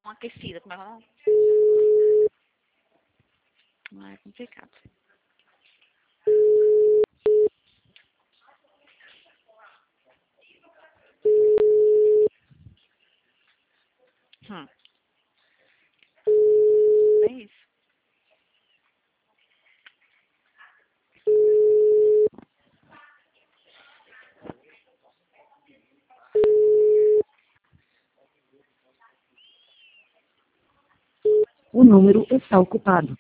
uma aquecida, como é que é? Não é complicado. É isso. O número está ocupado.